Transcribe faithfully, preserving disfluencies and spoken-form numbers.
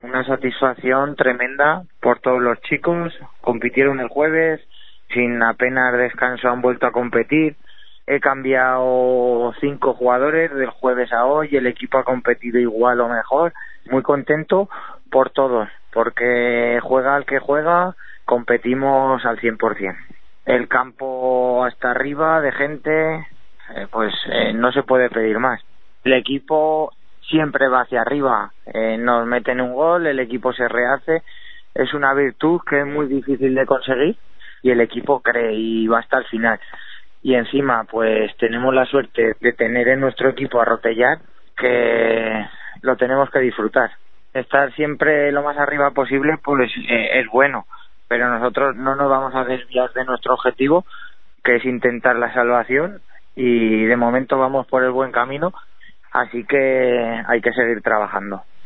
Una satisfacción tremenda por todos los chicos. Compitieron el jueves, sin apenas descanso han vuelto a competir. He cambiado cinco jugadores del jueves a hoy, el equipo ha competido igual o mejor. Muy contento por todos, porque juega el que juega, competimos al cien por ciento. El campo hasta arriba de gente, eh, pues eh, no se puede pedir más. El equipo siempre va hacia arriba, eh, nos meten un gol, el equipo se rehace, es una virtud que es muy difícil de conseguir y el equipo cree y va hasta el final. Y encima pues tenemos la suerte de tener en nuestro equipo a Rotellar, que lo tenemos que disfrutar. Estar siempre lo más arriba posible pues eh, es bueno, pero nosotros no nos vamos a desviar de nuestro objetivo, que es intentar la salvación, y de momento vamos por el buen camino. Así que hay que seguir trabajando.